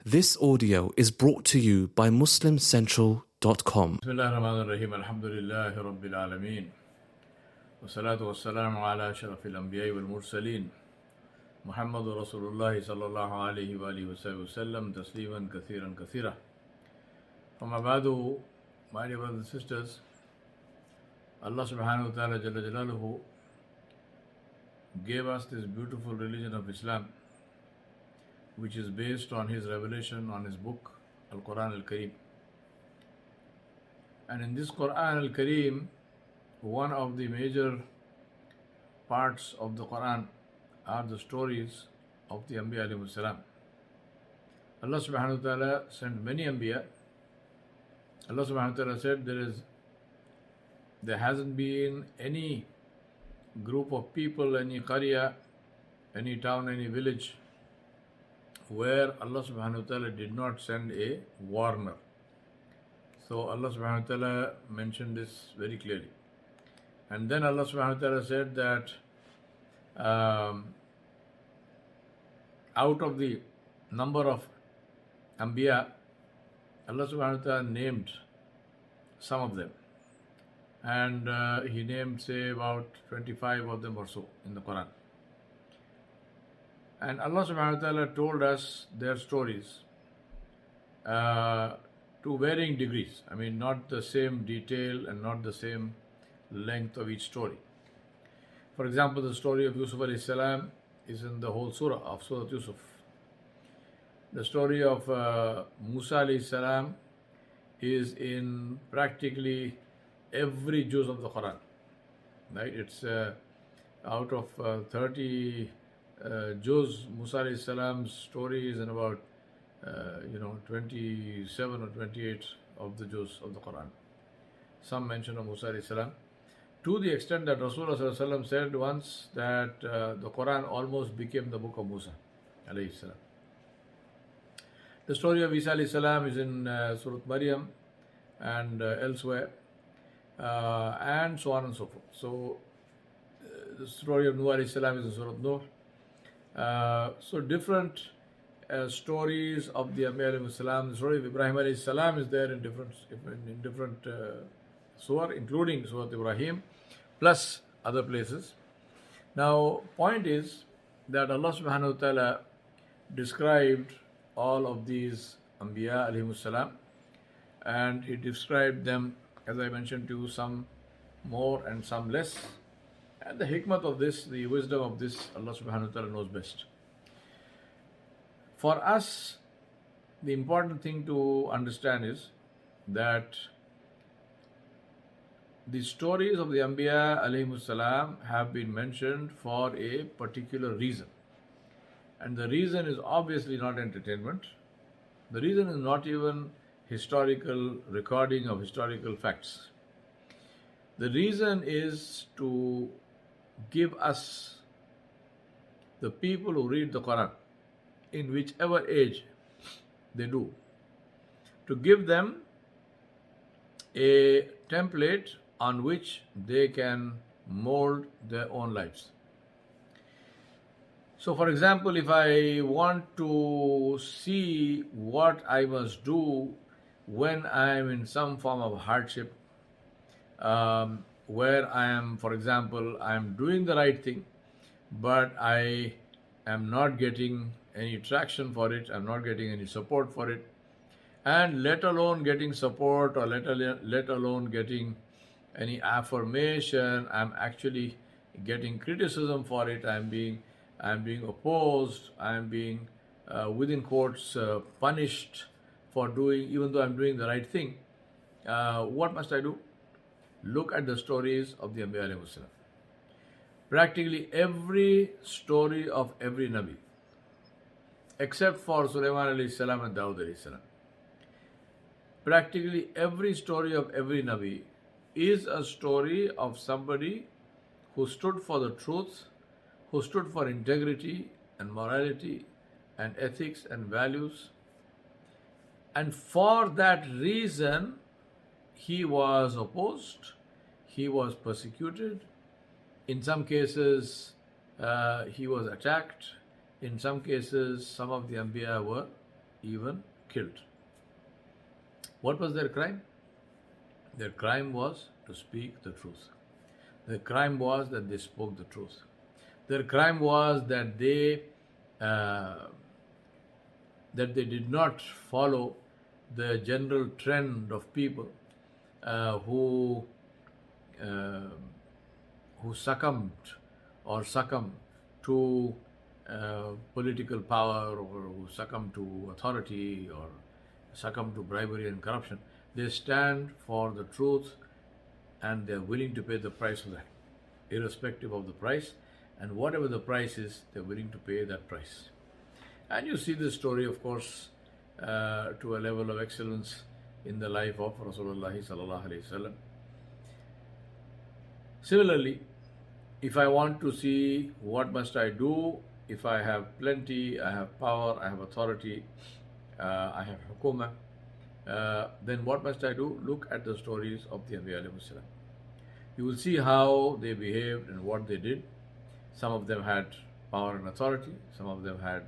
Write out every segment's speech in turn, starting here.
This audio is brought to you by MuslimCentral.com. بسم الله الرحمن الرحيم الحمد لله رب العالمين والصلاة والسلام على أشرف الأنبياء والمرسلين محمد رسول الله صلى الله عليه وآله وسلم تسليما كثيرا كثيرا. أما بعد, my dear brothers and sisters, Allah subhanahu wa ta'ala Jalla Jalaluhu gave us this beautiful religion of Islam, which is based on His revelation on His book, Al-Quran Al-Kareem. And in this Quran Al-Kareem, one of the major parts of the Quran are the stories of the Anbiya alayhimus salam. Allah subhanahu wa ta'ala sent many Anbiya. Allah subhanahu wa ta'ala said there hasn't been any group of people, any qarya, any town, any village where Allah subhanahu wa ta'ala did not send a warner. So Allah subhanahu wa ta'ala mentioned this very clearly. And then Allah subhanahu wa ta'ala said that out of the number of Anbiya, Allah subhanahu wa ta'ala named some of them. And He named, say, about 25 of them or so in the Quran. And Allah subhanahu wa ta'ala told us their stories to varying degrees. I mean, not the same detail and not the same length of each story. For example, the story of Yusuf alayhi salam is in the whole surah of Surah Yusuf. The story of Musa alayhi salam is in practically every juz of the Quran. Right? It's out of 30 juz, Musa alayhi salam's story is in about 27 or 28 of the juz of the Quran. Some mention of Musa alayhi salam, to the extent that Rasulullah sallallahu alaihi wasallam said once that the Quran almost became the book of Musa alayhi salam. The story of Isa alayhi salam is in Surah Maryam and elsewhere, and so on and so forth. So the story of Nuh alayhi salam is in Surah Nuh. So different stories of the Anbiya alayhi salam. The story of Ibrahim alayhi salam is there in different surah, including Surah Ibrahim, plus other places. Now, point is that Allah subhanahu wa ta'ala described all of these Anbiya alayhi salam, and He described them, as I mentioned to you, some more and some less. And the hikmat of this, the wisdom of this, Allah subhanahu wa ta'ala knows best. For us, the important thing to understand is that the stories of the Anbiya alayhimus salam have been mentioned for a particular reason. And the reason is obviously not entertainment. The reason is not even historical recording of historical facts. The reason is to give us, the people who read the Quran, in whichever age they do, to give them a template on which they can mold their own lives. So, for example, if I want to see what I must do when I am in some form of hardship, where I am, for example, I am doing the right thing, but I am not getting any traction for it, I am not getting any support for it, and let alone getting support or let alone getting any affirmation, I am actually getting criticism for it, I am being opposed, I am being, within quotes, punished for doing, even though I am doing the right thing. What must I do? Look at the stories of the Anbiya alayhi salam. Practically every story of every Nabi, except for Sulaiman alayhi salam and Dawud alayhi salam, practically every story of every Nabi is a story of somebody who stood for the truth, who stood for integrity and morality and ethics and values. And for that reason, he was opposed, he was persecuted. In some cases, he was attacked. In some cases, some of the Anbiya were even killed. What was their crime? Their crime was to speak the truth. Their crime was that they spoke the truth. Their crime was that they did not follow the general trend of people who succumb to political power, or who succumb to authority, or succumb to bribery and corruption. They stand for the truth, and they're willing to pay the price for that, irrespective of the price. And whatever the price is, they're willing to pay that price. And you see this story, of course, to a level of excellence in the life of Rasulullah sallallahu alaihi wasallam. Similarly, if I want to see what must I do, if I have plenty, I have power, I have authority, I have hukuma, then what must I do? Look at the stories of the Anbiya alayhi salam. You will see how they behaved and what they did. Some of them had power and authority. Some of them had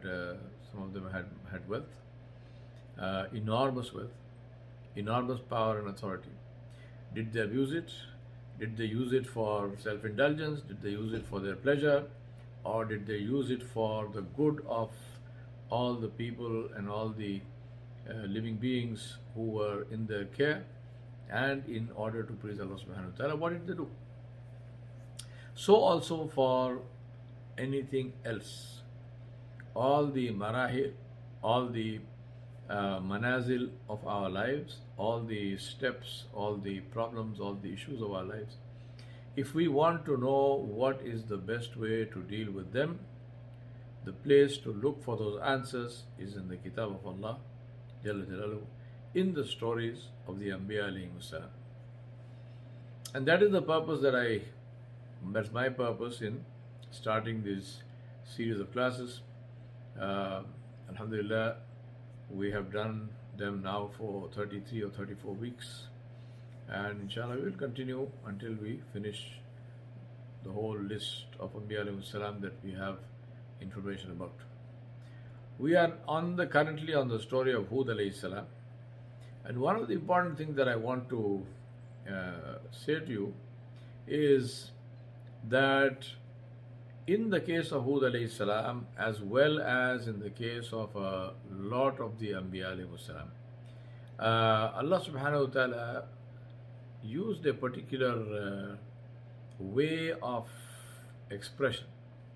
wealth, enormous wealth, enormous power and authority. Did they abuse it? Did they use it for self-indulgence? Did they use it for their pleasure? Or did they use it for the good of all the people and all the living beings who were in their care, and in order to please Allah subhanahu wa ta'ala? What did they do? So also for anything else. All the marahil, all the manazil of our lives, all the steps, all the problems, all the issues of our lives, if we want to know what is the best way to deal with them, the place to look for those answers is in the Kitab of Allah Jalla Jalaluhu, in the stories of the Anbiya alayhimus salam. And that is the purpose that's my purpose in starting this series of classes. Alhamdulillah, we have done them now for 33 or 34 weeks, and inshallah we will continue until we finish the whole list of Anbiya alayhimus salam that we have information about. We are currently on the story of Hud alayhi salam, and one of the important things that I want to say to you is that in the case of Hud alayhi salam, as well as in the case of a lot of the Anbiya alayhi salam, Allah subhanahu wa ta'ala used a particular way of expression.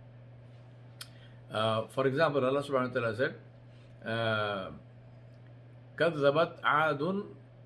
For example, Allah subhanahu wa ta'ala said, كذبت عاد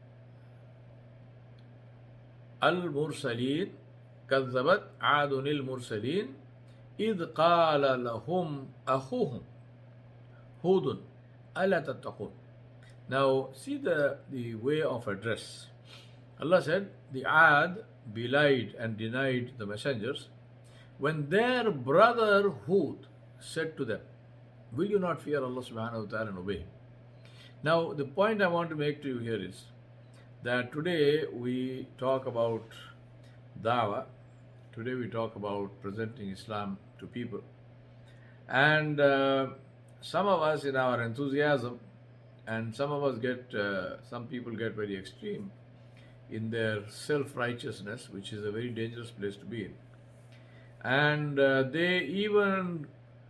المرسلين كذبت عاد المرسلين إذ قال لهم أخوهم هود ألا تتقون. Now see the way of address. Allah said the Ad belied and denied the messengers when their brother Hud said to them, will you not fear Allah subhanahu wa ta'ala and obey him? Now the point I want to make to you here is that today we talk about da'wah, today we talk about presenting Islam to people, and some of us in our enthusiasm, and some people get very extreme in their self-righteousness, which is a very dangerous place to be in, and they even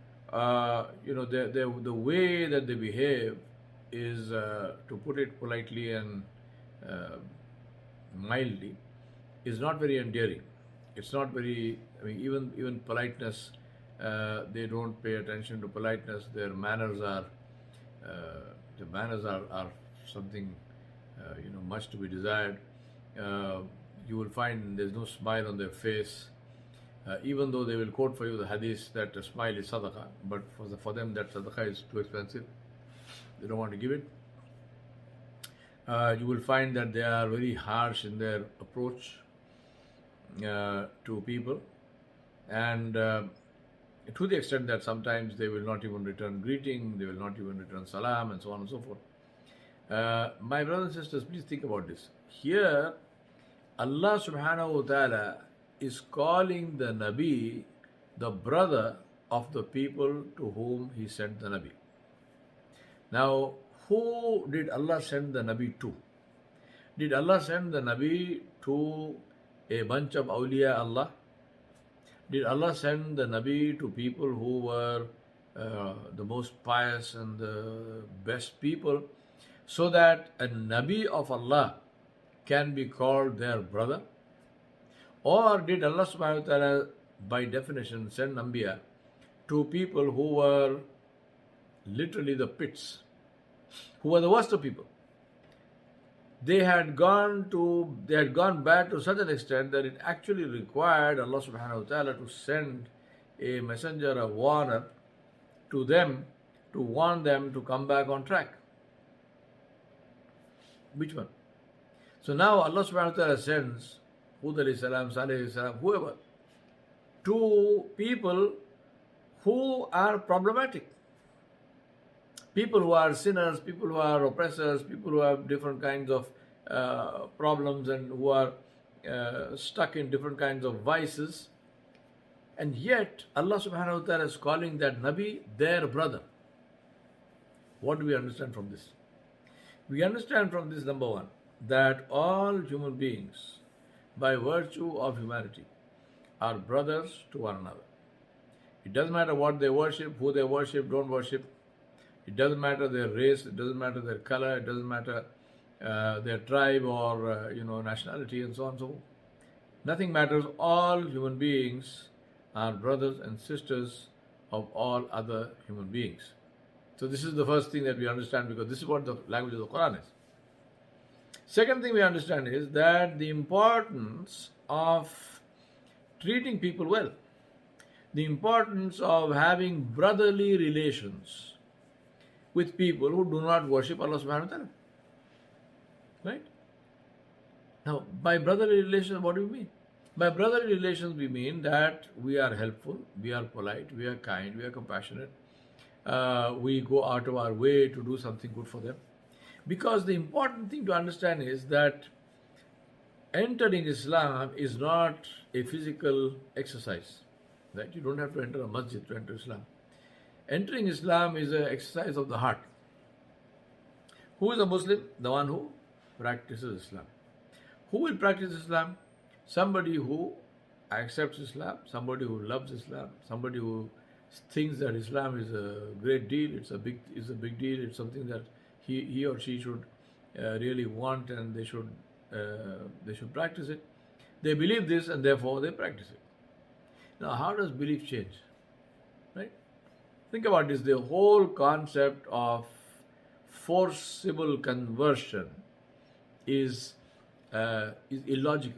the way that they behave is, to put it politely and mildly, is not very endearing. It's not very, even politeness, they don't pay attention to politeness. Their manners are something much to be desired. You will find there's no smile on their face, even though they will quote for you the hadith that a smile is sadaqah, but for them that sadaqah is too expensive. They don't want to give it. You will find that they are very harsh in their approach to people, and to the extent that sometimes they will not even return greeting, they will not even return salam, and so on and so forth. My brothers and sisters, please think about this. Here, Allah subhanahu wa ta'ala is calling the Nabi the brother of the people to whom he sent the Nabi. Now, who did Allah send the Nabi to? Did Allah send the Nabi to a bunch of awliya Allah? Did Allah send the Nabi to people who were the most pious and the best people, so that a Nabi of Allah can be called their brother? Or did Allah subhanahu wa ta'ala by definition send Anbiya to people who were literally the pits, who were the worst of people? They had gone bad to such an extent that it actually required Allah subhanahu wa ta'ala to send a messenger, a warner to them, to warn them to come back on track. Which one? So now Allah subhanahu wa ta'ala sends Hud alayhi salam, Salih alayhi salam, whoever, to people who are problematic. People who are sinners, people who are oppressors, people who have different kinds of problems and who are stuck in different kinds of vices. And yet Allah subhanahu wa ta'ala is calling that Nabi their brother. What do we understand from this? We understand from this, number one, that all human beings, by virtue of humanity, are brothers to one another. It doesn't matter what they worship, who they worship, don't worship. It doesn't matter their race, it doesn't matter their color, it doesn't matter their tribe or nationality and so on and so forth. Nothing matters. All human beings are brothers and sisters of all other human beings. So this is the first thing that we understand, because this is what the language of the Quran is. Second thing we understand is that the importance of treating people well, the importance of having brotherly relations with people who do not worship Allah subhanahu wa ta'ala. Right? Now, by brotherly relations, what do we mean? By brotherly relations, we mean that we are helpful, we are polite, we are kind, we are compassionate. We go out of our way to do something good for them. Because the important thing to understand is that entering Islam is not a physical exercise. Right? You don't have to enter a masjid to enter Islam. Entering Islam is an exercise of the heart. Who is a Muslim? The one who practices Islam. Who will practice Islam? Somebody who accepts Islam, somebody who loves Islam, somebody who thinks that Islam is a great deal, it's a big deal, it's something that he or she should really want, and they should practice it. They believe this and therefore they practice it. Now, how does belief change? Right? Think about this. The whole concept of forcible conversion is illogical.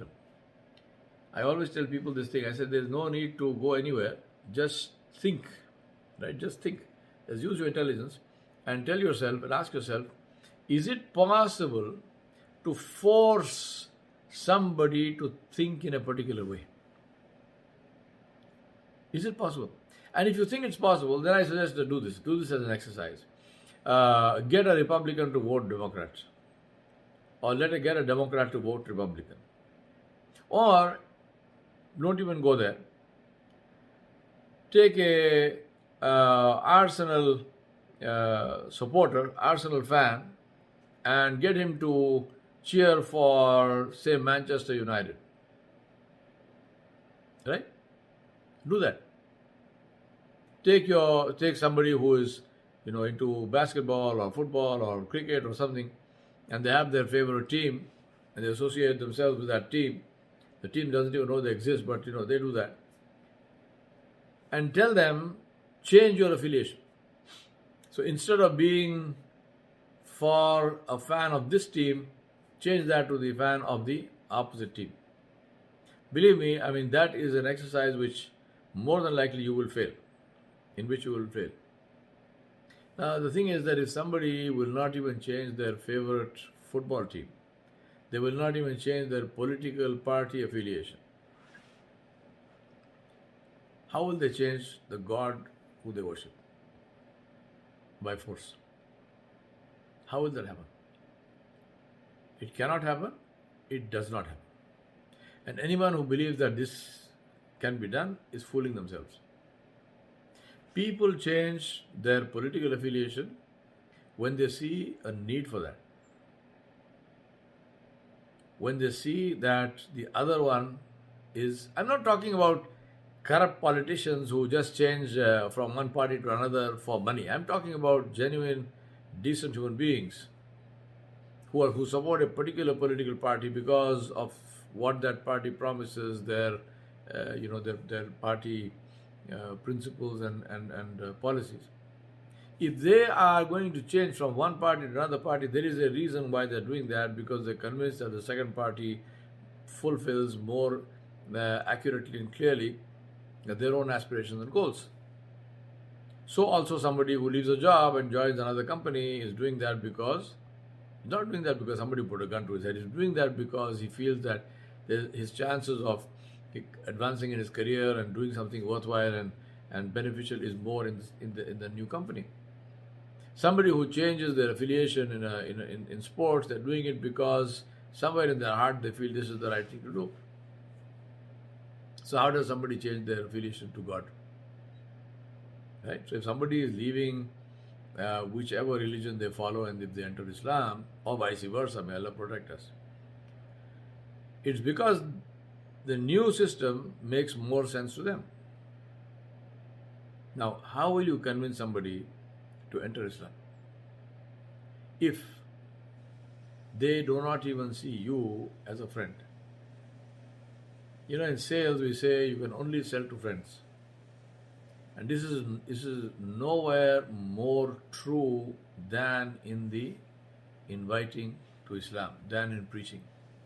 I always tell people this thing. I said there's no need to go anywhere. Just think, right? Just think. Just use your intelligence and tell yourself and ask yourself, is it possible to force somebody to think in a particular way? Is it possible? And if you think it's possible, then I suggest to do this. Do this as an exercise. Get a Republican to vote Democrat. Or get a Democrat to vote Republican. Or don't even go there. Take a Arsenal supporter, Arsenal fan, and get him to cheer for, say, Manchester United. Right? Do that. Take somebody who is into basketball or football or cricket or something, and they have their favorite team and they associate themselves with that team. The team doesn't even know they exist, but they do that. And tell them, change your affiliation. So instead of being for a fan of this team, change that to the fan of the opposite team. Believe me, that is an exercise which more than likely you will fail. In which you will fail. Now, the thing is that if somebody will not even change their favorite football team, they will not even change their political party affiliation, how will they change the God who they worship? By force. How will that happen? It cannot happen. It does not happen. And anyone who believes that this can be done is fooling themselves. People change their political affiliation when they see a need for that. When they see that the other one is, I'm not talking about corrupt politicians who just change from one party to another for money. I'm talking about genuine, decent human beings who support a particular political party because of what that party promises, their party principles and policies. If they are going to change from one party to another party, there is a reason why they're doing that, because they're convinced that the second party fulfills more accurately and clearly their own aspirations and goals. So also somebody who leaves a job and joins another company is doing that because, not doing that because somebody put a gun to his head, he's doing that because he feels that his chances of advancing in his career and doing something worthwhile and beneficial is more in the new company. Somebody who changes their affiliation in sports, they're doing it because somewhere in their heart they feel this is the right thing to do. So how does somebody change their affiliation to God? Right? So if somebody is leaving whichever religion they follow and if they enter Islam, or vice versa, may Allah protect us, it's because the new system makes more sense to them. Now, how will you convince somebody to enter Islam if they do not even see you as a friend? In sales we say you can only sell to friends. And this is nowhere more true than in the inviting to Islam, than in preaching.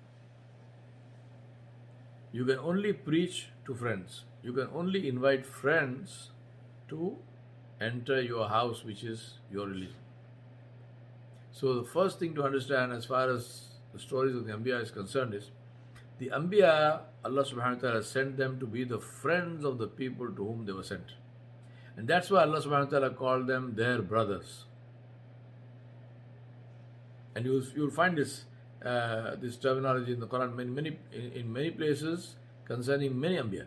You can only preach to friends. You can only invite friends to enter your house, which is your religion. So the first thing to understand as far as the stories of the Anbiya is concerned is, the Anbiya, Allah subhanahu wa ta'ala sent them to be the friends of the people to whom they were sent. And that's why Allah subhanahu wa ta'ala called them their brothers. And you'll find this terminology in the Quran in many places concerning many Anbiya.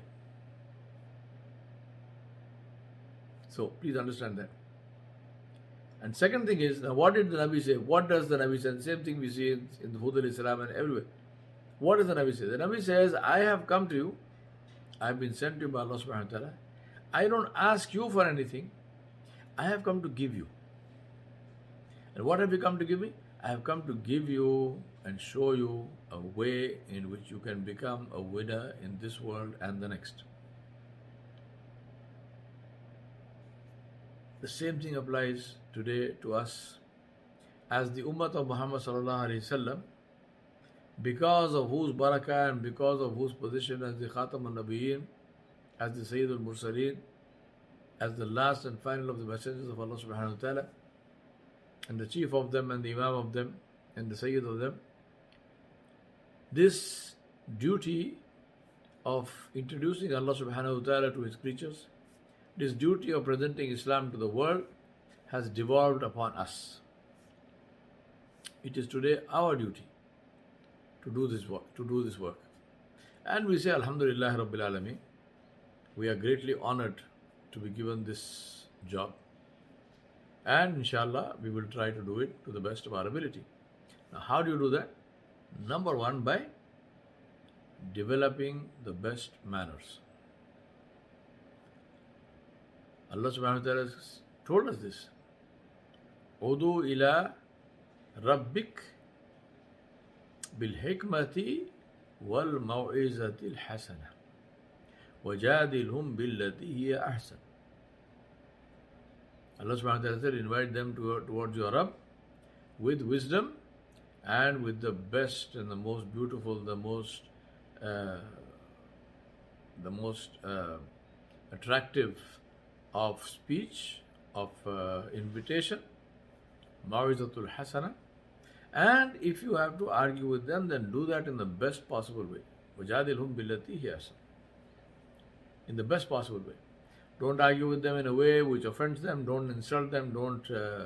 So please understand that. And second thing is, now what did the Nabi say? What does the Nabi say? Same thing we see in the Hud alayhi salam and everywhere. What does the Nabi say? The Nabi says, I have come to you, I have been sent to you by Allah subhanahu wa ta'ala. I don't ask you for anything. I have come to give you. And what have you come to give me? I have come to give you and show you a way in which you can become a winner in this world and the next. The same thing applies today to us as the Ummah of Muhammad sallallahu alaihi wasallam, because of whose barakah and because of whose position as the Khatam al-Nabiyyin, as the Sayyid al-Mursaleen, as the last and final of the messengers of Allah subhanahu wa ta'ala, and the chief of them and the Imam of them and the Sayyid of them, this duty of introducing Allah subhanahu wa ta'ala to His creatures, this duty of presenting Islam to the world has devolved upon us. It is today our duty to do this work. And we say, Alhamdulillah Rabbil Alameen, we are greatly honored to be given this job. And inshallah, we will try to do it to the best of our ability. Now, how do you do that? Number one, by developing the best manners. Allah subhanahu wa ta'ala has told us this. Udu ila rabbik bil hikmati wal maw'izati al hasana wajadilhum billati hiya ahsan. Allah subhanahu wa ta'ala said, invite them towards your Rabb with wisdom and with the best and the most beautiful, the most attractive of speech, of invitation, mawizatul hasana. And if you have to argue with them, then do that in the best possible way. Wajadilhum billati hiya ahsan. In the best possible way. Don't argue with them in a way which offends them. Don't insult them. Don't,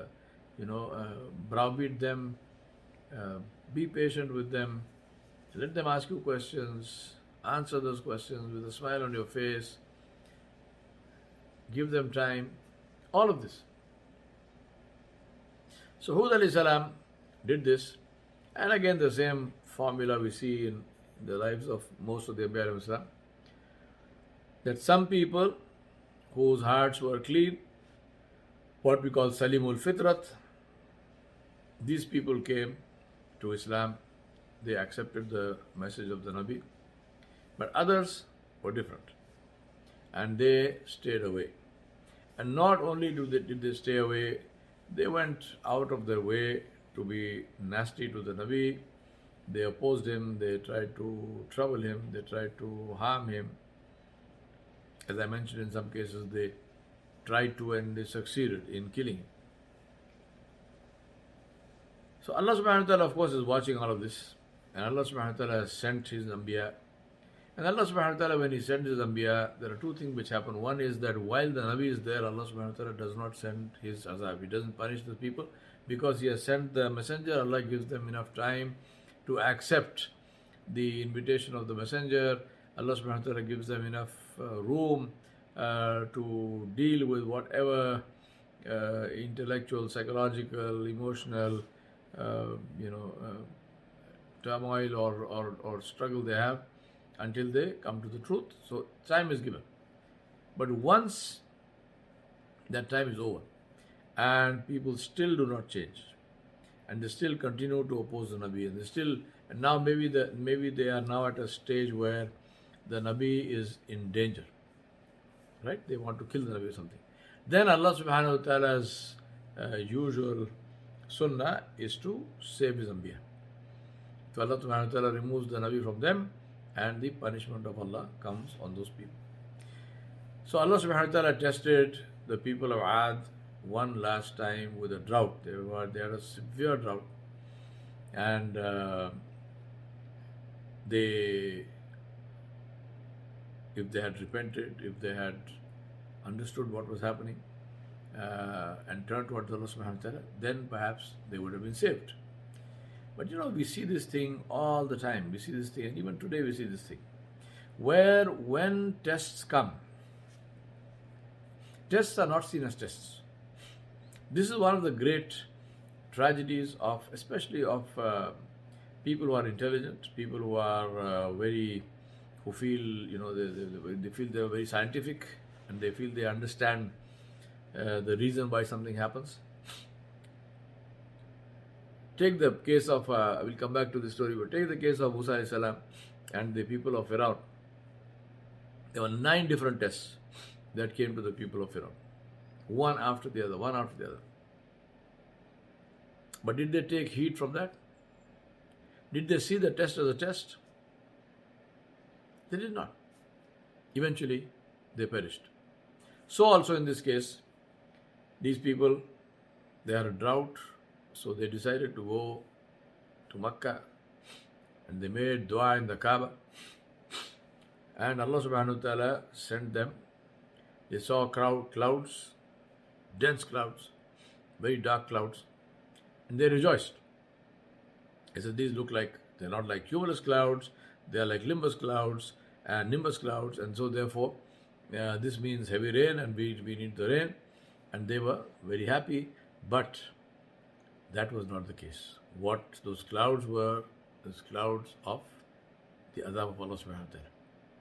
browbeat them. Be patient with them. Let them ask you questions. Answer those questions with a smile on your face. Give them time. All of this. So Hud alayhi salam did this, and again the same formula we see in the lives of most of the Anbiya alayhi salam, that some people whose hearts were clean, what we call Salimul Fitrat, these people came to Islam, they accepted the message of the Nabi, but others were different and they stayed away. And not only did they stay away, they went out of their way to be nasty to the Nabi. They opposed him, they tried to trouble him, they tried to harm him. As I mentioned, in some cases they tried to and they succeeded in killing him. So Allah subhanahu wa ta'ala, of course, is watching all of this. And Allah subhanahu wa ta'ala has sent His Anbiya. And Allah subhanahu wa ta'ala, when He sends His Anbiya, there are two things which happen. One is that while the Nabi is there, Allah subhanahu wa ta'ala does not send His azab. He doesn't punish the people. Because He has sent the messenger, Allah gives them enough time to accept the invitation of the messenger. Allah subhanahu wa ta'ala gives them enough room to deal with whatever intellectual, psychological, emotional turmoil or struggle they have until they come to the truth. So time is given. But once that time is over and people still do not change and they still continue to oppose the Nabi, and now maybe they are now at a stage where the Nabi is in danger, right? They want to kill the Nabi or something. Then Allah subhanahu wa ta'ala's usual sunnah is to save His Anbiya. So Allah subhanahu wa ta'ala removes the Nabi from them and the punishment of Allah comes on those people. So Allah subhanahu wa ta'ala tested the people of Ad one last time with a drought. They had a severe drought, and if they had repented, if they had understood what was happening and turned towards Allah subhanahu wa ta'ala, then perhaps they would have been saved. But we see this thing all the time. We see this thing, and even today we see this thing, where when tests come, tests are not seen as tests. This is one of the great tragedies especially of people who are intelligent, people who are who feel, they feel they are very scientific and they feel they understand the reason why something happens. Take the case of, I will come back to the story, but take the case of Musa alayhi salam and the people of Firaun. There were 9 different tests that came to the people of Firaun. One after the other. But did they take heed from that? Did they see the test as a test? They did not. Eventually, they perished. So also in this case, these people, they are a drought, so they decided to go to Makkah and they made dua in the Kaaba. And Allah subhanahu wa ta'ala sent them. They saw clouds, dense clouds, very dark clouds, and they rejoiced. They said, these look like, they're not like cumulus clouds, they are like nimbus clouds, and so therefore this means heavy rain and we need the rain. And they were very happy, but that was not the case. What those clouds were, those clouds of the azab of Allah subhanahu wa ta'ala.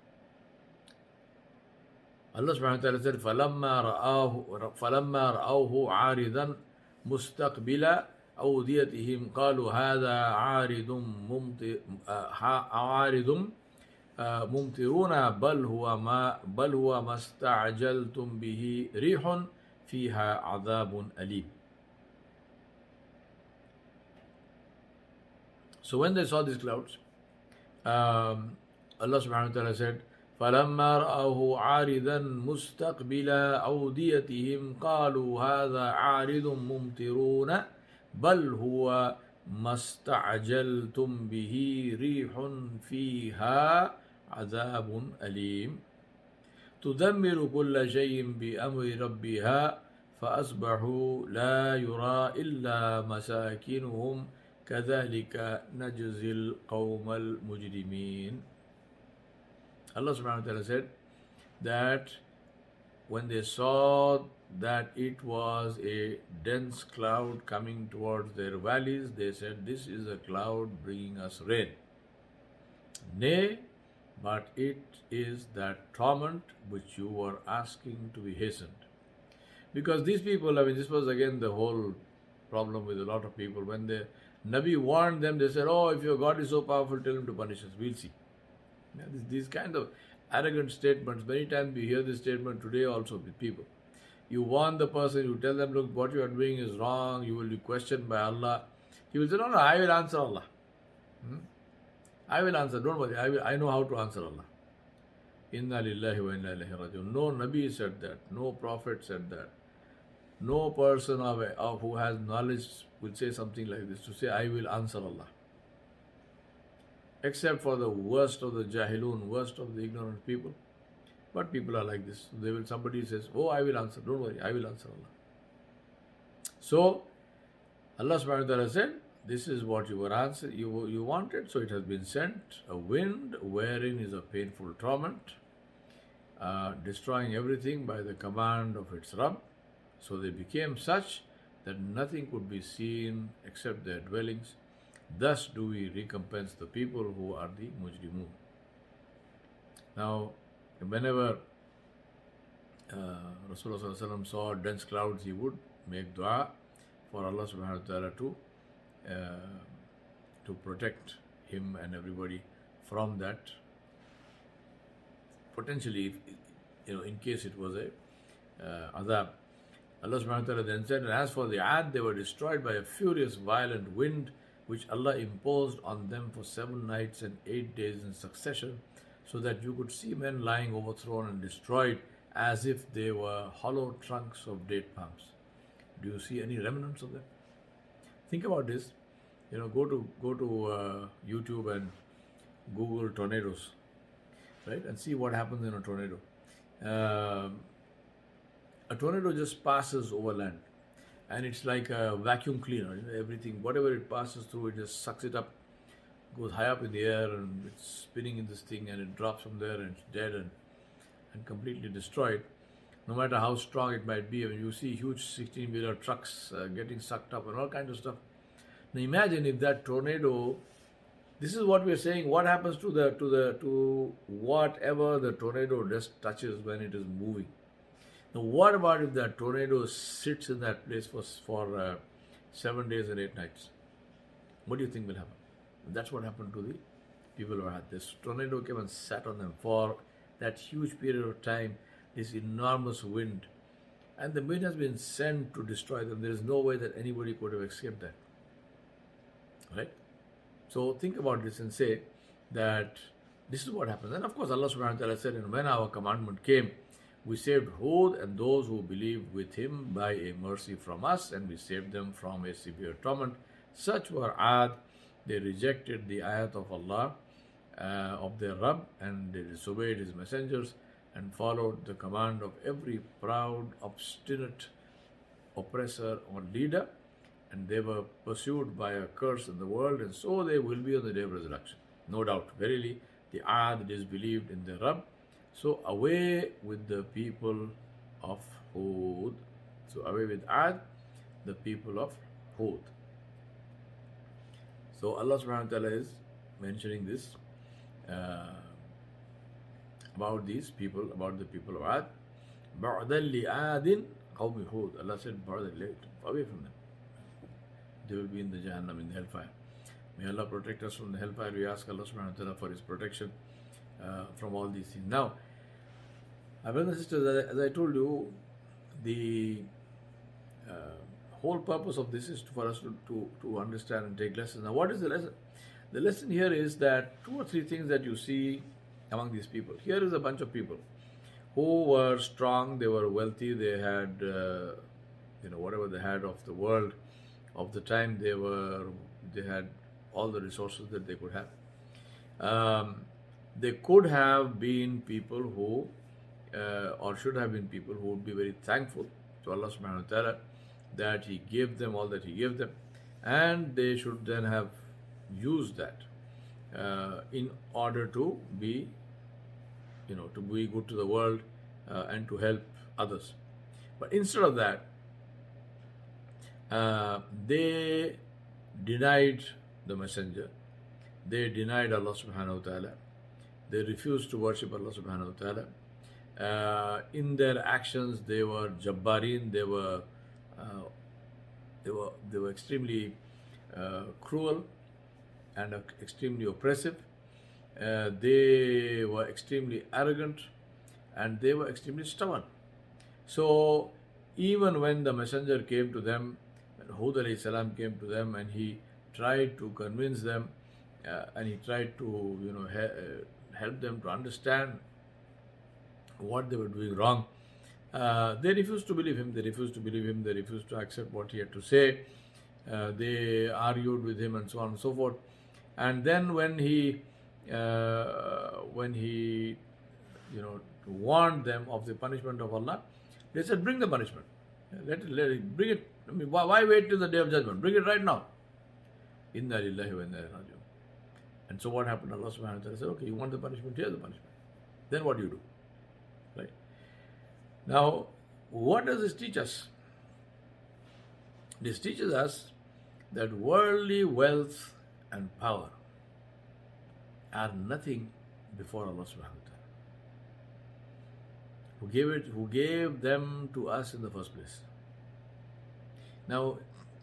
Allah subhanahu wa ta'ala said, فَلَمَّا رَأَوْهُ عَارِضًا مُسْتَقْبِلَ أَوْدِيَتِهِمْ قَالُوا هَذَا عَارِضٌ مُمْطِرُونَ بَلْ هُوَ مَا اسْتَعْجَلْتُمْ بِهِ رِيحٌ فِيهَا عَذَابٌ أَلِيمٌ. So when they saw these clouds, Allah subhanahu wa ta'ala said, فَلَمَّا رَأَوْهُ عَارِضًا مُسْتَقْبِلَ أَوْدِيَتِهِمْ قَالُوا هَذَا عَارِضٌ مُمْطِرُونَ بَلْ هُوَ مَا اسْتَعْجَلْتُمْ بِهِ رِيحٌ فِيهَا عَذَابٌ أَلِيمٌ تُدَمِّرُ كُلَّ شَيْءٍ بِأَمْرِ رَبِّهَا فَأَصْبَحُوا لَا يُرَى إِلَّا مَسَاكِنُهُمْ كَذَلِكَ نَجْزِي الْقَوْمَ الْمُجْرِمِينَ. Allah subhanahu wa ta'ala said that when they saw that it was a dense cloud coming towards their valleys, they said, "This is a cloud bringing us rain." Nay, but it is that torment which you were asking to be hastened. Because these people, I mean, this was again the whole problem with a lot of people. When the Nabi warned them, they said, "Oh, if your God is so powerful, tell him to punish us. We'll see." Yeah, these kind of arrogant statements, many times we hear this statement today also with people. You warn the person, you tell them, "Look, what you are doing is wrong, you will be questioned by Allah." He will say, "No, no, I will answer Allah. I will answer, don't worry, I know how to answer Allah." Inna lillahi wa inna ilaihi raji'un. No Nabi said that, no Prophet said that. No person who has knowledge will say something like this, to say, "I will answer Allah." Except for the worst of the jahilun, worst of the ignorant people. But people are like this. Somebody says, "Oh, I will answer, don't worry, I will answer Allah." So, Allah subhanahu wa ta'ala said, "This is what you wanted, so it has been sent, a wind wherein is a painful torment, destroying everything by the command of its Rabb. So they became such that nothing could be seen except their dwellings. Thus do we recompense the people who are the mujrimun." Now, whenever Rasulullah saw dense clouds, he would make dua for Allah subhanahu wa ta'ala to protect him and everybody from that. Potentially, in case it was a adab. Allah subhanahu wa ta'ala then said, "And as for the Ad, they were destroyed by a furious, violent wind, which Allah imposed on them for 7 nights and 8 days in succession, so that you could see men lying overthrown and destroyed as if they were hollow trunks of date palms." Do you see any remnants of them? Think about this. Go to YouTube and Google tornadoes, right? And see what happens in a tornado. A tornado just passes over land, and it's like a vacuum cleaner. Everything, whatever it passes through, it just sucks it up, goes high up in the air, and it's spinning in this thing, and it drops from there, and it's dead and completely destroyed. No matter how strong it might be, you see huge 16-wheeler trucks getting sucked up and all kinds of stuff. Now imagine if that tornado. This is what we are saying. What happens to whatever the tornado just touches when it is moving? Now, what about if that tornado sits in that place for 7 days and 8 nights? What do you think will happen? That's what happened to the people who had this tornado came and sat on them for that huge period of time. This enormous wind, and the wind has been sent to destroy them. There is no way that anybody could have escaped that. Right? So think about this and say that this is what happens. And of course, Allah subhanahu wa ta'ala said, "And when our commandment came, we saved Hud and those who believed with him by a mercy from us, and we saved them from a severe torment. Such were Ad. They rejected the ayat of Allah, of their Rabb, and they disobeyed his messengers and followed the command of every proud, obstinate oppressor or leader, and they were pursued by a curse in the world, and so they will be on the day of resurrection. No doubt, verily, the Ad disbelieved in their Rabb. So away with the people of Hud." So away with Ad, the people of Hud. So Allah subhanahu wa ta'ala is mentioning this about these people, about the people of Ad. بَعْدًا لِعَادٍ قَوْمِ هُودٍ. Allah said, away from them. They will be in the Jahannam, in the hellfire. May Allah protect us from the hellfire. We ask Allah subhanahu wa ta'ala for his protection from all these things. Now, my brothers and sisters, as I told you, the whole purpose of this is for us to understand and take lessons. Now, what is the lesson? The lesson here is that 2 or 3 things that you see among these people. Here is a bunch of people who were strong, they were wealthy, they had, whatever they had of the world of the time, they had all the resources that they could have. They could have been people who, or should have been people who would be very thankful to Allah subhanahu wa ta'ala that He gave them all that He gave them, and they should then have used that in order to be, to be good to the world and to help others. But instead of that, they denied the messenger. They denied Allah subhanahu wa ta'ala. They refused to worship Allah subhanahu wa ta'ala. In their actions, they were jabbarin. They were extremely cruel and extremely oppressive. They were extremely arrogant, and they were extremely stubborn. So even when the messenger came to them, when Hud alayhi salam came to them, and he tried to convince them, and he tried to help them to understand what they were doing wrong, they refused to believe him. They refused to believe him. They refused to accept what he had to say. They argued with him and so on and so forth. And then when he warned them of the punishment of Allah, they said, "Bring the punishment. Let it bring it. I mean, why wait till the day of judgment? Bring it right now." Inna lillahi wa inna ilaihi raji'un. And so what happened? Allah subhanahu wa ta'ala said, "Okay, you want the punishment? Here's the punishment. Then what do you do?" Right? Now, what does this teach us? This teaches us that worldly wealth and power are nothing before Allah subhanahu wa ta'ala, who gave them to us in the first place. Now,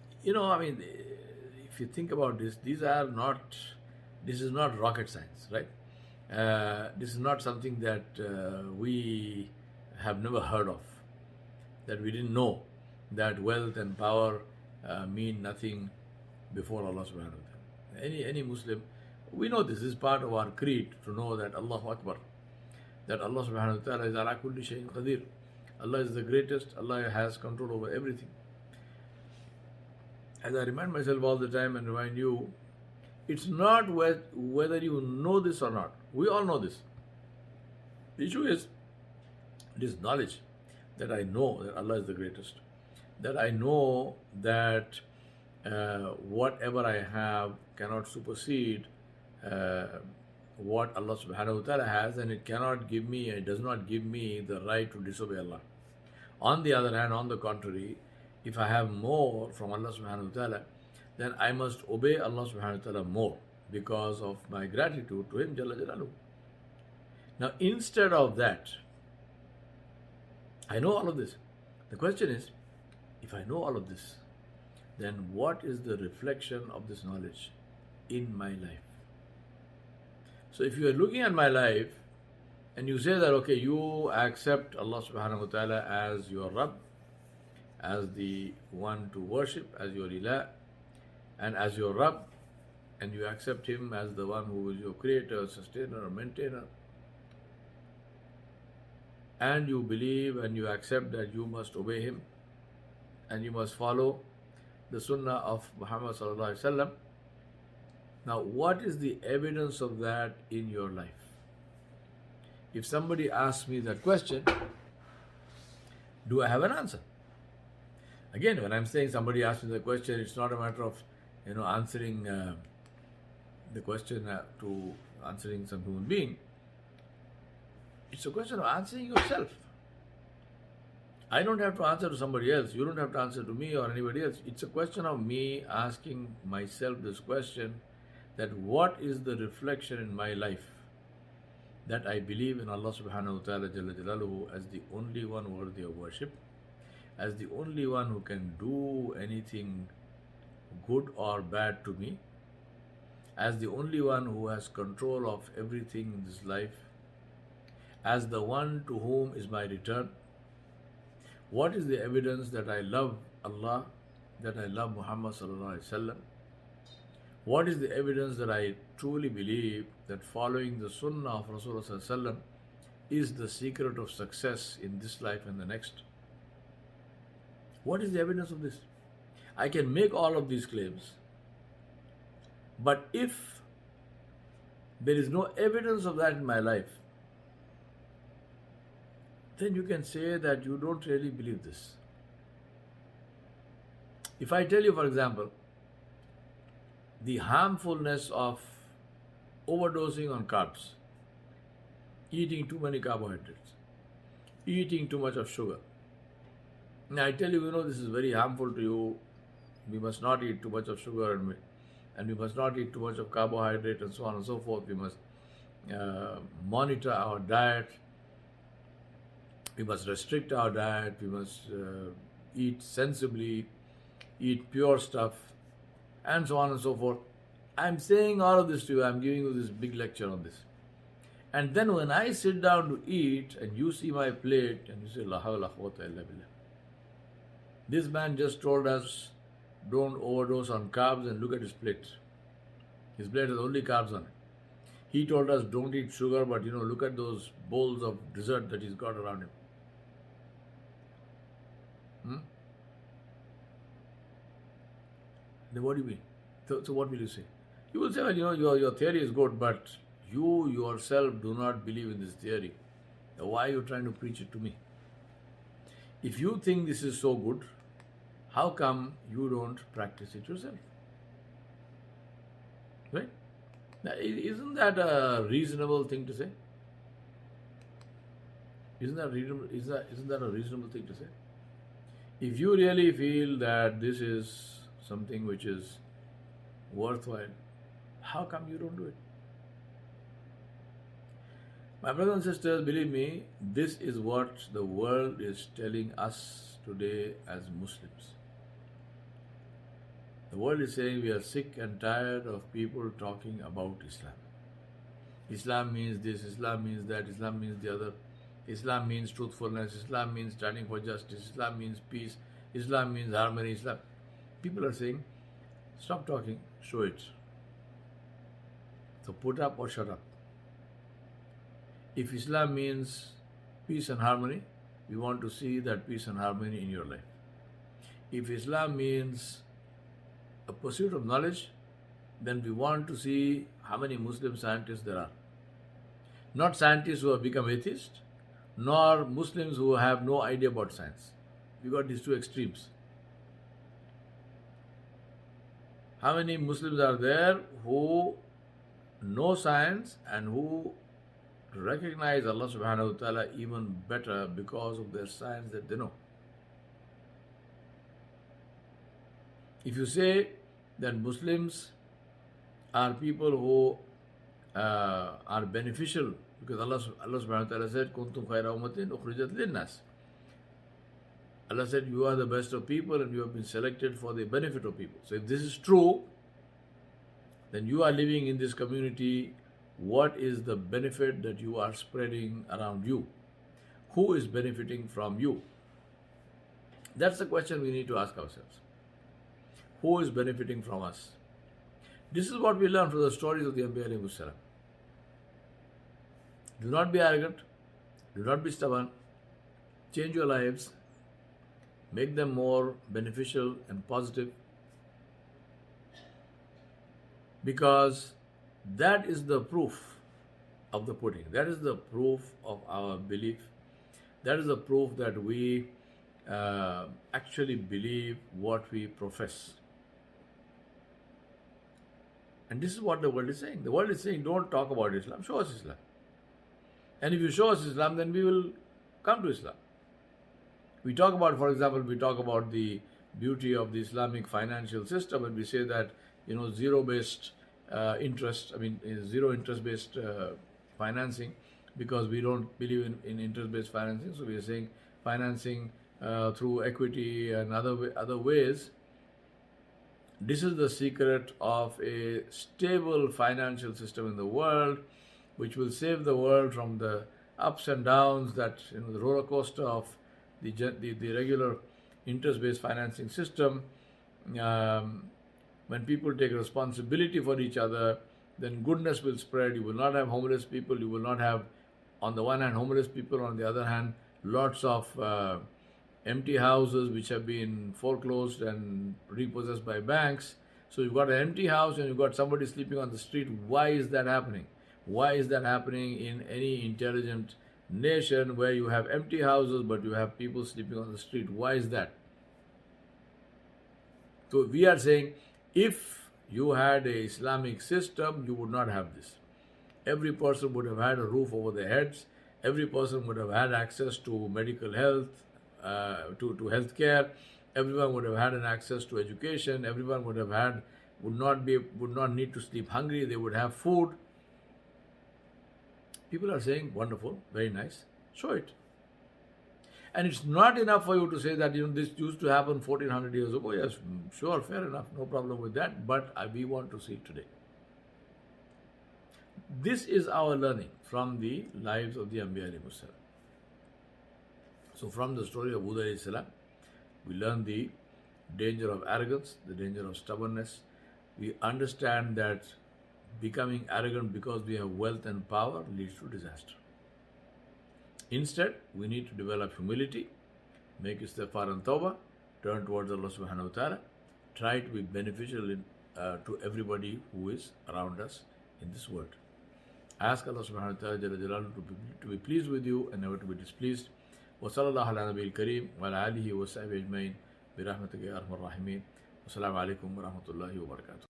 if you think about this, this is not rocket science, right? This is not something that we have never heard of, that we didn't know that wealth and power mean nothing before Allah subhanahu wa ta'ala. Any Muslim, we know this is part of our creed, to know that Allahu Akbar, that Allah subhanahu wa ta'ala is ala kulli shay'in qadir. Allah is the greatest. Allah has control over everything. As I remind myself all the time and remind you, it's not whether you know this or not. We all know this. The issue is this knowledge that I know that Allah is the greatest, that I know that whatever I have cannot supersede what Allah subhanahu wa ta'ala has, and it does not give me the right to disobey Allah. On the other hand, on the contrary, if I have more from Allah subhanahu wa ta'ala, then I must obey Allah subhanahu wa ta'ala more because of my gratitude to Him Jalla Jalaluhu. Now, instead of that, I know all of this. The question is, if I know all of this, then what is the reflection of this knowledge in my life? So if you are looking at my life and you say that, okay, you accept Allah subhanahu wa ta'ala as your Rabb, as the one to worship, as your Ilah, and as your Rabb, and you accept Him as the one who is your creator, sustainer, maintainer, and you believe and you accept that you must obey Him and you must follow the Sunnah of Muhammad sallallahu alaihi wasallam. Now, what is the evidence of that in your life? If somebody asks me that question, do I have an answer? Again, when I'm saying somebody asks me the question, it's not a matter of answering the question to answering some human being. It's a question of answering yourself. I don't have to answer to somebody else. You don't have to answer to me or anybody else. It's a question of me asking myself this question, that what is the reflection in my life that I believe in Allah subhanahu wa ta'ala Jalla Jalaluhu as the only one worthy of worship, as the only one who can do anything good or bad to me, as the only one who has control of everything in this life, as the one to whom is my return. What is the evidence that I love Allah, that I love Muhammad sallallahu alaihi wasallam? What is the evidence that I truly believe that following the Sunnah of Rasulullah sallallahu alaihi wasallam is the secret of success in this life and the next? What is the evidence of this? I can make all of these claims, but if there is no evidence of that in my life, then you can say that you don't really believe this. If I tell you, for example, the harmfulness of overdosing on carbs, eating too many carbohydrates, eating too much of sugar, I tell you, this is very harmful to you. We must not eat too much of sugar and we must not eat too much of carbohydrate and so on and so forth. We must monitor our diet. We must restrict our diet. We must eat sensibly, eat pure stuff, and so on and so forth. I'm saying all of this to you. I'm giving you this big lecture on this. And then when I sit down to eat and you see my plate and you say, La hawla quwwata illa billah. This man just told us, don't overdose on carbs, and look at his plate. His plate has only carbs on it. He told us don't eat sugar, but look at those bowls of dessert that he's got around him. Then what do you mean? So what will you say? You will say, well, your theory is good, but you yourself do not believe in this theory. Now why are you trying to preach it to me? If you think this is so good, how come you don't practice it yourself? Right? Now, isn't that a reasonable thing to say? Isn't that a reasonable thing to say? If you really feel that this is something which is worthwhile, how come you don't do it? My brothers and sisters, believe me, this is what the world is telling us today as Muslims. The world is saying we are sick and tired of people talking about Islam. Islam means this, Islam means that, Islam means the other. Islam means truthfulness, Islam means standing for justice, Islam means peace, Islam means harmony, Islam. People are saying, stop talking, show it. So put up or shut up. If Islam means peace and harmony, we want to see that peace and harmony in your life. If Islam means a pursuit of knowledge, then we want to see how many Muslim scientists there are. Not scientists who have become atheists, nor Muslims who have no idea about science. We got these two extremes. How many Muslims are there who know science and who recognize Allah subhanahu wa ta'ala even better because of their science that they know? If you say that Muslims are people who are beneficial, because Allah subhanahu wa ta'ala said, Kuntum khayra ummatin ukhrijat linnas. Allah said, you are the best of people and you have been selected for the benefit of people. So if this is true, then you are living in this community. What is the benefit that you are spreading around you? Who is benefiting from you? That's the question we need to ask ourselves. Who is benefiting from us? This is what we learn from the stories of the Anbiya alayhi salam. Do not be arrogant. Do not be stubborn. Change your lives. Make them more beneficial and positive. Because that is the proof of the pudding. That is the proof of our belief. That is the proof that we actually believe what we profess. And this is what the world is saying. The world is saying, don't talk about Islam, show us Islam. And if you show us Islam, then we will come to Islam. We talk about, for example, the beauty of the Islamic financial system, and we say that, zero-based zero interest-based financing, because we don't believe in interest-based financing. So we are saying financing through equity and other ways. This is the secret of a stable financial system in the world, which will save the world from the ups and downs that, the roller coaster of the regular interest-based financing system. When people take responsibility for each other, then goodness will spread. You will not have homeless people. You will not have, on the one hand, homeless people. On the other hand, lots of empty houses which have been foreclosed and repossessed by banks. So you've got an empty house and you've got somebody sleeping on the street. Why is that happening? Why is that happening in any intelligent nation where you have empty houses but you have people sleeping on the street? Why is that? So we are saying, if you had a Islamic system, you would not have this. Every person would have had a roof over their heads. Every person would have had access to medical health, to healthcare. Everyone would have had an access to education. Everyone would not need to sleep hungry. They would have food. People are saying, wonderful, very nice. Show it. And it's not enough for you to say that this used to happen 1400 years ago. Yes, sure, fair enough, no problem with that. But we want to see it today. This is our learning from the lives of the Anbiya alayhi salam. So from the story of Hud alayhi salam, we learn the danger of arrogance, the danger of stubbornness. We understand that becoming arrogant because we have wealth and power leads to disaster. Instead, we need to develop humility, make istighfar and tawbah, turn towards Allah subhanahu wa ta'ala, try to be beneficial to everybody who is around us in this world. Ask Allah subhanahu wa ta'ala to be pleased with you and never to be displeased. Wa sallallahu ala nabiyil kareem wa ala alihi wa sahbihi ajma'in bi rahmatika ya arhamar rahimin. Wassalamu alaikum wa rahmatullahi wa barakatuh.